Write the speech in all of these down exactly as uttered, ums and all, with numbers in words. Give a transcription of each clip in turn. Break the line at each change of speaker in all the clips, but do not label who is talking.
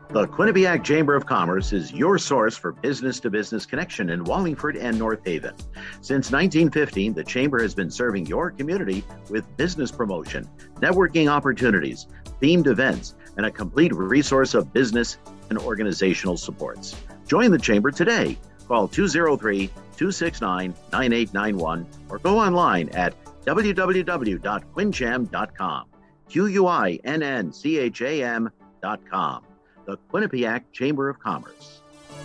The Quinnipiac Chamber of Commerce is your source for business-to-business connection in Wallingford and North Haven. Since nineteen fifteen, the Chamber has been serving your community with business promotion, networking opportunities, themed events, and a complete resource of business and organizational supports. Join the Chamber today. Call two oh three, two six nine, nine eight nine one or go online at w w w dot quincham dot com. Q U I N N C H A M dot com. The Quinnipiac Chamber of Commerce.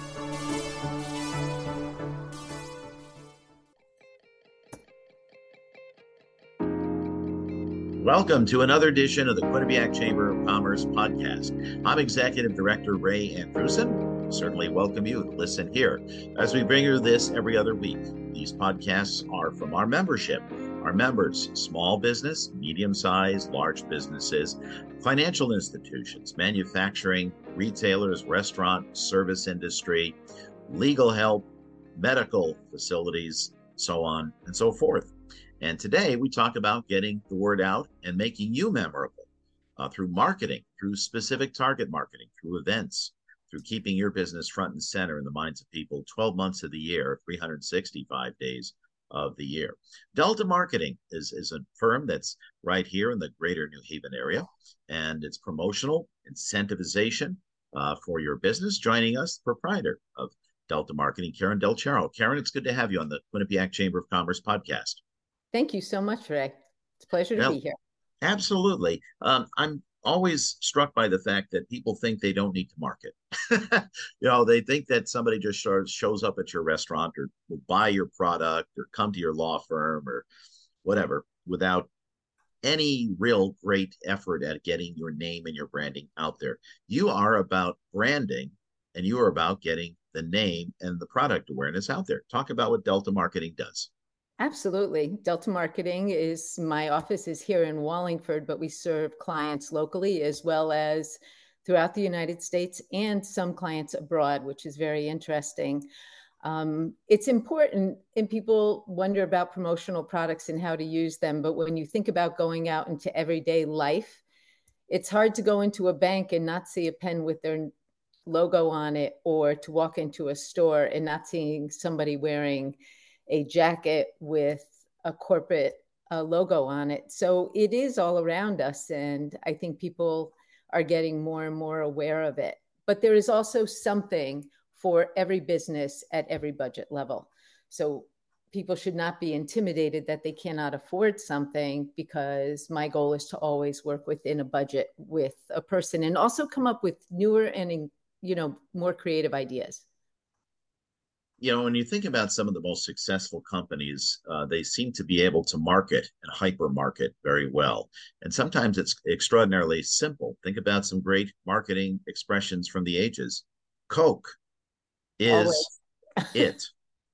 Welcome to another edition of the Quinnipiac Chamber of Commerce podcast. I'm Executive Director Ray Andrusen. Certainly welcome you to listen here as we bring you this every other week. These podcasts are from our membership. Our members, small business, medium-sized, large businesses, financial institutions, manufacturing, retailers, restaurant, service industry, legal help, medical facilities, so on and so forth. And today we talk about getting the word out and making you memorable uh, through marketing, through specific target marketing, through events, through keeping your business front and center in the minds of people twelve months of the year, three hundred sixty-five days of the year. Delta Marketing is, is a firm that's right here in the greater New Haven area, and it's promotional incentivization uh, for your business. Joining us, the proprietor of Delta Marketing, Karen Del Charo. Karen, it's good to have you on the Quinnipiac Chamber of Commerce podcast.
Thank you so much, Ray. It's a pleasure to
well,
be here.
Absolutely. Um, I'm always struck by the fact that people think they don't need to market. You know, they think that somebody just shows up at your restaurant or will buy your product or come to your law firm or whatever without any real great effort at getting your name and your branding out there. You are about branding and you are about getting the name and the product awareness out there. Talk about what Delta Marketing does.
Absolutely. Delta Marketing is, my office is here in Wallingford, but we serve clients locally as well as throughout the United States and some clients abroad, which is very interesting. Um, it's important, and people wonder about promotional products and how to use them. But when you think about going out into everyday life, it's hard to go into a bank and not see a pen with their logo on it, or to walk into a store and not seeing somebody wearing a jacket with a corporate uh, logo on it. So it is all around us. And I think people are getting more and more aware of it. But there is also something for every business at every budget level. So people should not be intimidated that they cannot afford something, because my goal is to always work within a budget with a person and also come up with newer and, you know, more creative ideas.
You know, when you think about some of the most successful companies, uh, they seem to be able to market and hyper market very well. And sometimes it's extraordinarily simple. Think about some great marketing expressions from the ages. Coke is it.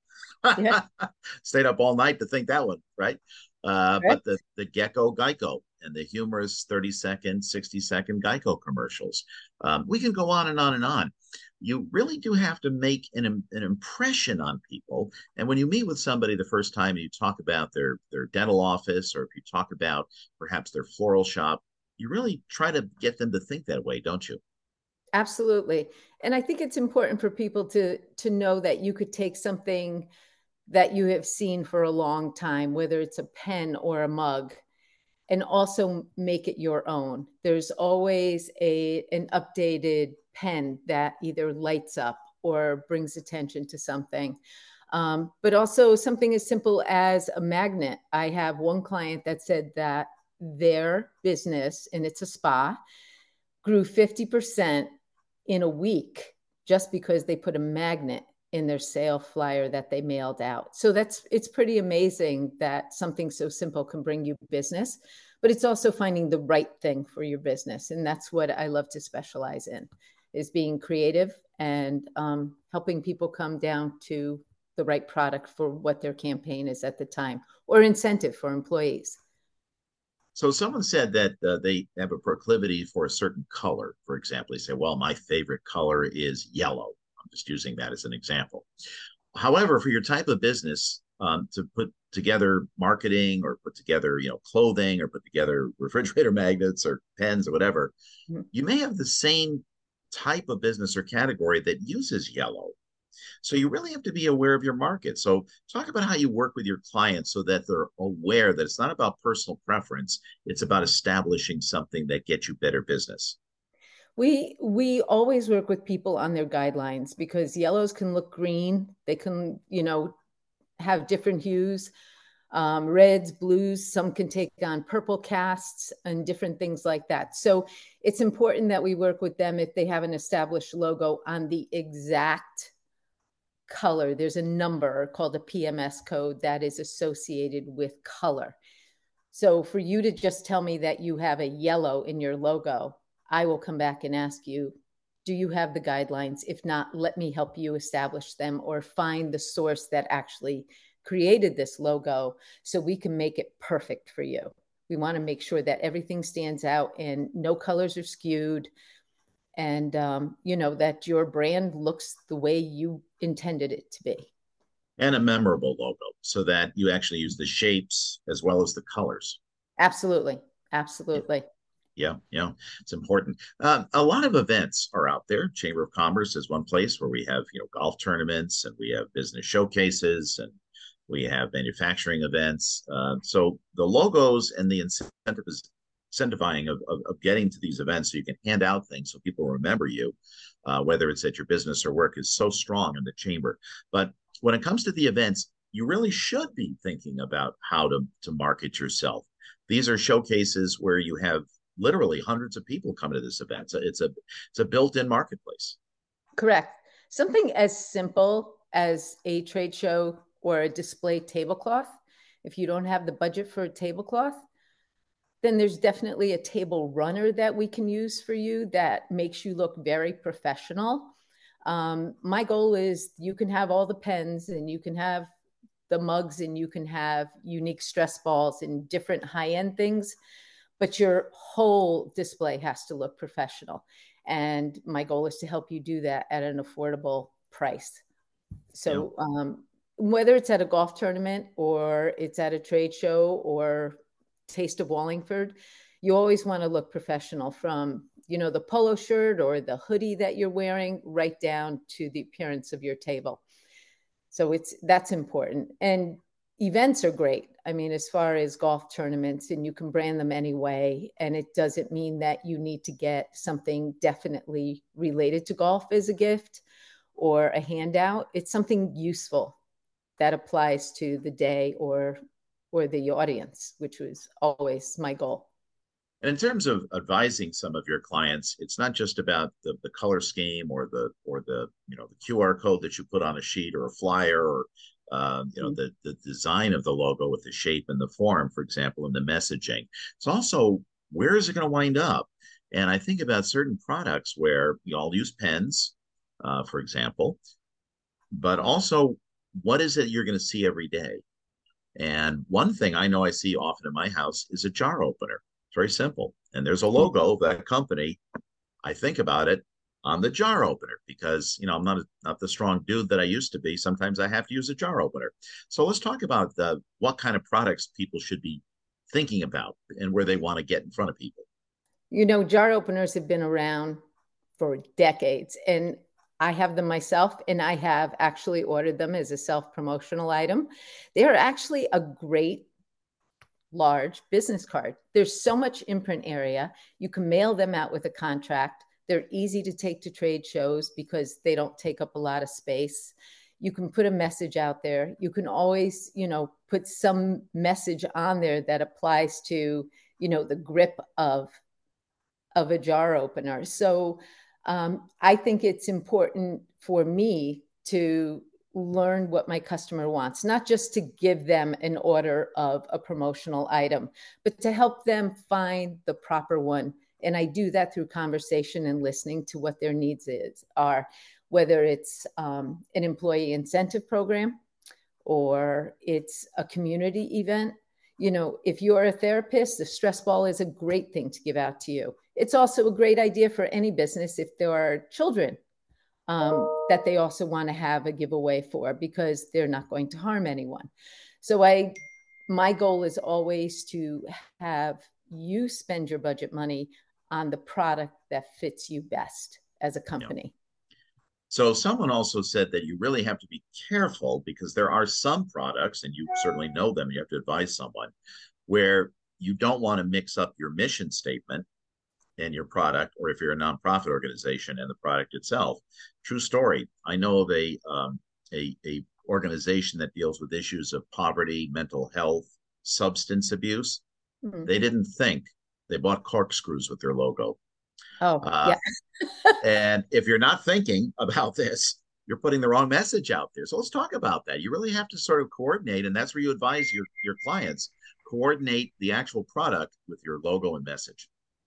Stayed up all night to think that one, right? Uh, but the, the Gecko Geico and the humorous thirty second, sixty second Geico commercials. Um, we can go on and on and on. You really do have to make an, an impression on people. And when you meet with somebody the first time and you talk about their, their dental office, or if you talk about perhaps their floral shop, you really try to get them to think that way, don't you?
Absolutely. And I think it's important for people to, to know that you could take something that you have seen for a long time, whether it's a pen or a mug, and also make it your own. There's always a an updated pen that either lights up or brings attention to something. Um, but also something as simple as a magnet. I have one client that said that their business, and it's a spa, grew fifty percent in a week just because they put a magnet in their sale flyer that they mailed out. So that's, it's pretty amazing that something so simple can bring you business, but it's also finding the right thing for your business. And that's what I love to specialize in, is being creative and um, helping people come down to the right product for what their campaign is at the time, or incentive for employees.
So someone said that uh, they have a proclivity for a certain color. For example, they say, well, my favorite color is yellow. I'm just using that as an example. However, for your type of business, um, to put together marketing or put together, you know, clothing or put together refrigerator magnets or pens or whatever, mm-hmm. you may have the same type of business or category that uses yellow. So you really have to be aware of your market. So talk about how you work with your clients so that they're aware that it's not about personal preference, it's about establishing something that gets you better business.
We we always work with people on their guidelines because yellows can look green. They can, you know, have different hues, um, reds, blues. Some can take on purple casts and different things like that. So it's important that we work with them if they have an established logo on the exact color. There's a number called a P M S code that is associated with color. So for you to just tell me that you have a yellow in your logo, I will come back and ask you, do you have the guidelines? If not, let me help you establish them or find the source that actually created this logo so we can make it perfect for you. We want to make sure that everything stands out and no colors are skewed, and um, you know, that your brand looks the way you intended it to be.
And a memorable logo so that you actually use the shapes as well as the colors.
Absolutely. Absolutely.
Yeah, yeah, it's important. Uh, a lot of events are out there. Chamber of Commerce is one place where we have, you know, golf tournaments and we have business showcases and we have manufacturing events. Uh, so the logos and the incentive is incentivizing of, of, of getting to these events so you can hand out things so people remember you, uh, whether it's at your business or work, is so strong in the chamber. But when it comes to the events, you really should be thinking about how to, to market yourself. These are showcases where you have literally hundreds of people come to this event. So it's a it's a built-in marketplace.
Correct. Something as simple as a trade show or a display tablecloth. If you don't have the budget for a tablecloth, then there's definitely a table runner that we can use for you that makes you look very professional. Um, my goal is you can have all the pens and you can have the mugs and you can have unique stress balls and different high-end things, but your whole display has to look professional. And my goal is to help you do that at an affordable price. So yeah. um, whether it's at a golf tournament or it's at a trade show or Taste of Wallingford, you always want to look professional, from, you know, the polo shirt or the hoodie that you're wearing right down to the appearance of your table. So it's that's important. And events are great. I mean, as far as golf tournaments, and you can brand them anyway. And it doesn't mean that you need to get something definitely related to golf as a gift or a handout. It's something useful that applies to the day or or the audience, which was always my goal.
And in terms of advising some of your clients, it's not just about the, the color scheme or the or the you know the Q R code that you put on a sheet or a flyer, or um, you know the the design of the logo with the shape and the form, for example, and the messaging. It's also, where is it going to wind up? And I think about certain products where we all use pens, uh, for example, but also, what is it you're going to see every day? And one thing I know I see often in my house is a jar opener. It's very simple. And there's a logo of that company. I think about it on the jar opener because, you know, I'm not a, not the strong dude that I used to be. Sometimes I have to use a jar opener. So let's talk about the, what kind of products people should be thinking about and where they want to get in front of people.
You know, jar openers have been around for decades, and I have them myself, and I have actually ordered them as a self-promotional item. They are actually a great large business card. There's so much imprint area. You can mail them out with a contract. They're easy to take to trade shows because they don't take up a lot of space. You can put a message out there. You can always, you know, put some message on there that applies to, you know, the grip of, of a jar opener. So um, I think it's important for me to learn what my customer wants, not just to give them an order of a promotional item, but to help them find the proper one. And I do that through conversation and listening to what their needs is, are, whether it's um, an employee incentive program or it's a community event. You know, if you're a therapist, the stress ball is a great thing to give out to you. It's also a great idea for any business if there are children um, that they also want to have a giveaway for, because they're not going to harm anyone. So I, my goal is always to have you spend your budget money on the product that fits you best as a
Yeah.
company.
So someone also said that you really have to be careful because there are some products, and you certainly know them, you have to advise someone, where you don't want to mix up your mission statement and your product, or if you're a nonprofit organization and the product itself. True story. I know of a um, a, a organization that deals with issues of poverty, mental health, substance abuse.
Mm-hmm.
They didn't think. They bought corkscrews with their logo.
Oh,
Uh,
yeah.
and if you're not thinking about this, you're putting the wrong message out there. So let's talk about that. You really have to sort of coordinate, and that's where you advise your, your clients, coordinate the actual product with your logo and message.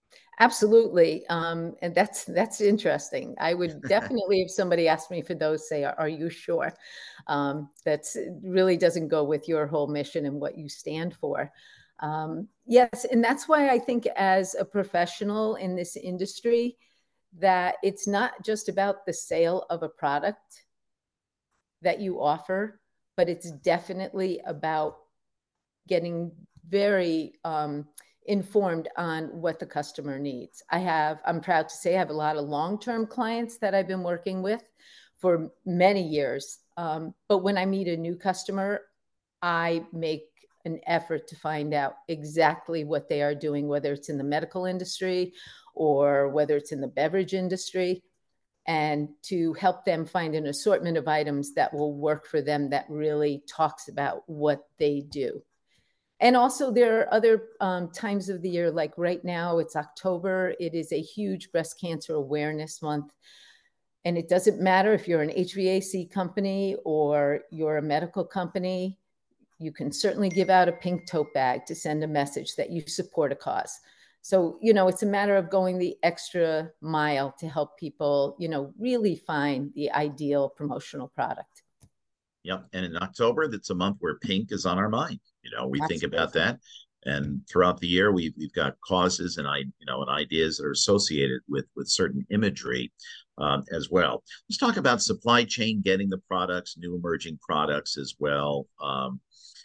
Absolutely. Um, and that's that's interesting. I would definitely, if somebody asked me for those, say, are, are you sure? Um, that's really doesn't go with your whole mission and what you stand for. Um, yes, and that's why I think as a professional in this industry, that it's not just about the sale of a product that you offer, but it's definitely about getting very um, informed on what the customer needs. I have, I'm proud to say, I have a lot of long-term clients that I've been working with for many years. Um, but when I meet a new customer, I make an effort to find out exactly what they are doing, whether it's in the medical industry or whether it's in the beverage industry, and to help them find an assortment of items that will work for them that really talks about what they do. And also, there are other um, times of the year, like right now, it's October. It is a huge breast cancer awareness month. And it doesn't matter if you're an H V A C company or you're a medical company, you can certainly give out a pink tote bag to send a message that you support a cause. So, you know, it's a matter of going the extra mile to help people, you know, really find the ideal promotional product.
Yep. And in October, that's a month where pink is on our mind. You know, we think
Absolutely.
about that. And throughout the year, we've we've got causes and I, you know, and ideas that are associated with with certain imagery um, as well. Let's talk about supply chain, getting the products, new emerging products as well, um,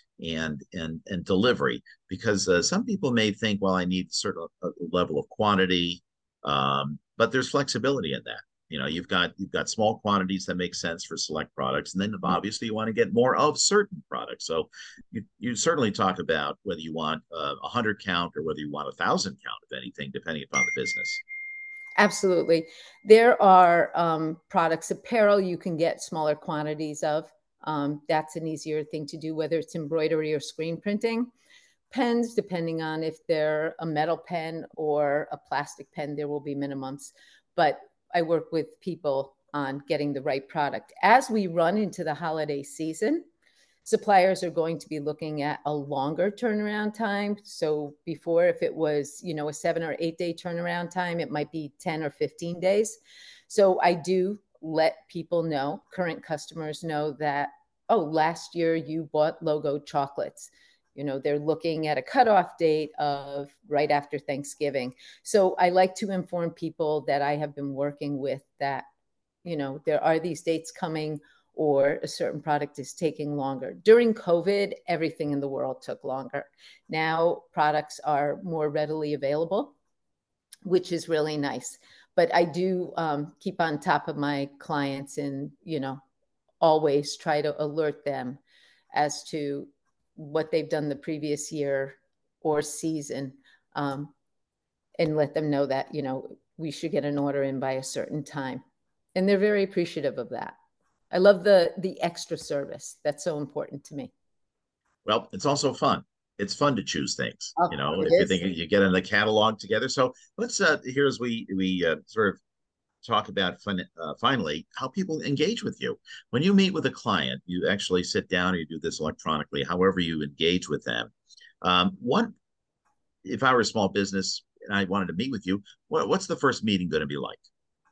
and and and delivery. Because uh, some people may think, well, I need a certain uh, level of quantity, um, but there's flexibility in that. You know, you've got you've got small quantities that make sense for select products, and then obviously you want to get more of certain products. So you you certainly talk about whether you want uh, a hundred count or whether you want a thousand count, if anything, depending upon the business.
Absolutely. There are um, products, apparel you can get smaller quantities of. Um, that's an easier thing to do, whether it's embroidery or screen printing. Pens, depending on if they're a metal pen or a plastic pen, there will be minimums. But I work with people on getting the right product. As we run into the holiday season, suppliers are going to be looking at a longer turnaround time. So before, if it was, you know, a seven or eight day turnaround time, it might be ten or fifteen days. So I do let people know, current customers know that, oh, last year you bought Logo chocolates. You know, they're looking at a cutoff date of right after Thanksgiving. So I like to inform people that I have been working with that, you know, there are these dates coming or a certain product is taking longer. During COVID, everything in the world took longer. Now products are more readily available, which is really nice. But I do um, keep on top of my clients and, you know, always try to alert them as to what they've done the previous year or season, um, and let them know that, you know, we should get an order in by a certain time. And they're very appreciative of that. I love the the extra service. That's so important to me.
Well, it's also fun. It's fun to choose things.
Oh,
You know,
it
if you
is.
think you get in the catalog together. So let's uh, here as we we uh, sort of talk about fun, uh, finally how people engage with you when you meet with a client. You actually sit down or you do this electronically, however you engage with them. Um, what if I were a small business and I wanted to meet with you? What, what's the first meeting going to be like?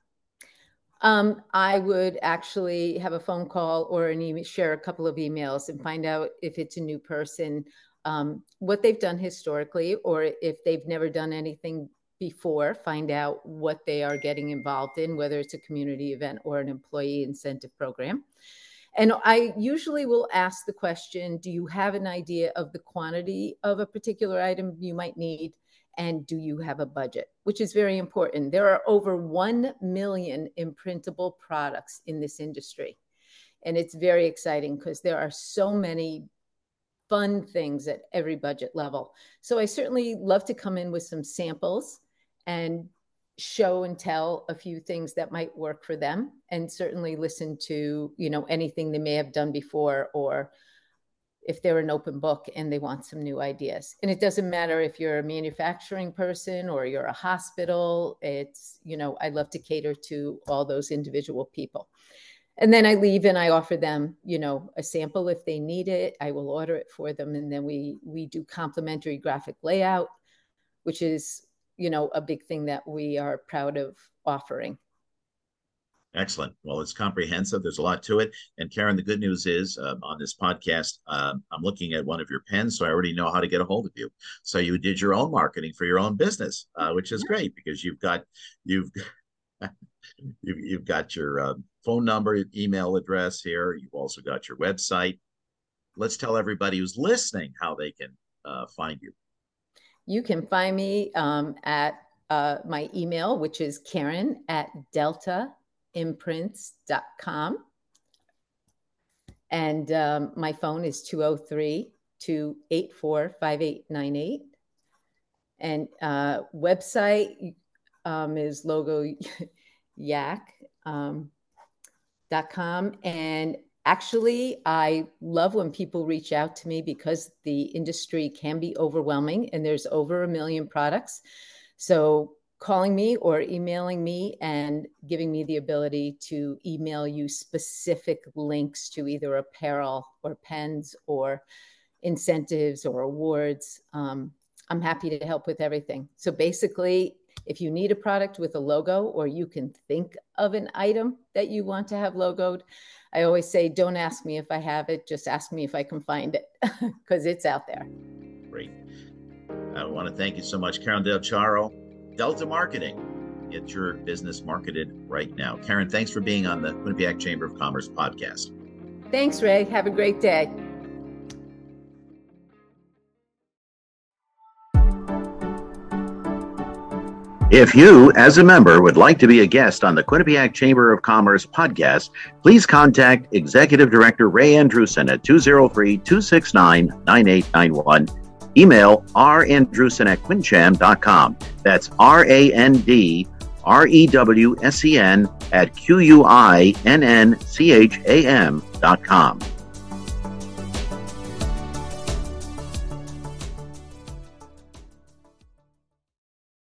Um, I would actually have a phone call or an email, share a couple of emails and find out if it's a new person, um, what they've done historically, or if they've never done anything before, find out what they are getting involved in, whether it's a community event or an employee incentive program. And I usually will ask the question, do you have an idea of the quantity of a particular item you might need? And do you have a budget? Which is very important. There are over one million imprintable products in this industry. And it's very exciting because there are so many fun things at every budget level. So I certainly love to come in with some samples and show and tell a few things that might work for them, and certainly listen to, you know, anything they may have done before, or if they're an open book and they want some new ideas. And it doesn't matter if you're a manufacturing person or you're a hospital. It's, you know, I love to cater to all those individual people. And then I leave and I offer them, you know, a sample if they need it. I will order it for them. And then we we do complimentary graphic layout, which is, you know, a big thing that we are proud of offering.
Excellent. Well, it's comprehensive. There's a lot to it. And Karen, the good news is um, on this podcast, um, I'm looking at one of your pens, so I already know how to get a hold of you. So you did your own marketing for your own business, uh, which is great because you've got you've you've, you've got your uh, phone number, email address here. You've also got your website. Let's tell everybody who's listening how they can uh, find you.
You can find me um, at uh, my email, which is Karen at delta imprints dot com. And um, my phone is two oh three, two eight four, five eight nine eight. And uh, website um, is logo yak um, dot com. And actually, I love when people reach out to me because the industry can be overwhelming and there's over a million products. So calling me or emailing me and giving me the ability to email you specific links to either apparel or pens or incentives or awards. Um, I'm happy to help with everything. So basically, if you need a product with a logo or you can think of an item that you want to have logoed, I always say, don't ask me if I have it, just ask me if I can find it because it's out there.
Great. I want to thank you so much, Karen Del Charo, Delta Marketing. Get your business marketed right now. Karen, thanks for being on the Quinnipiac Chamber of Commerce podcast.
Thanks, Ray. Have a great day.
If you, as a member, would like to be a guest on the Quinnipiac Chamber of Commerce podcast, please contact Executive Director Ray Andrusen at two oh three, two six nine, nine eight nine one. Email randrusen at quincham dot com. That's R A N D R E W S E N at Q U I N N C H A M dot com.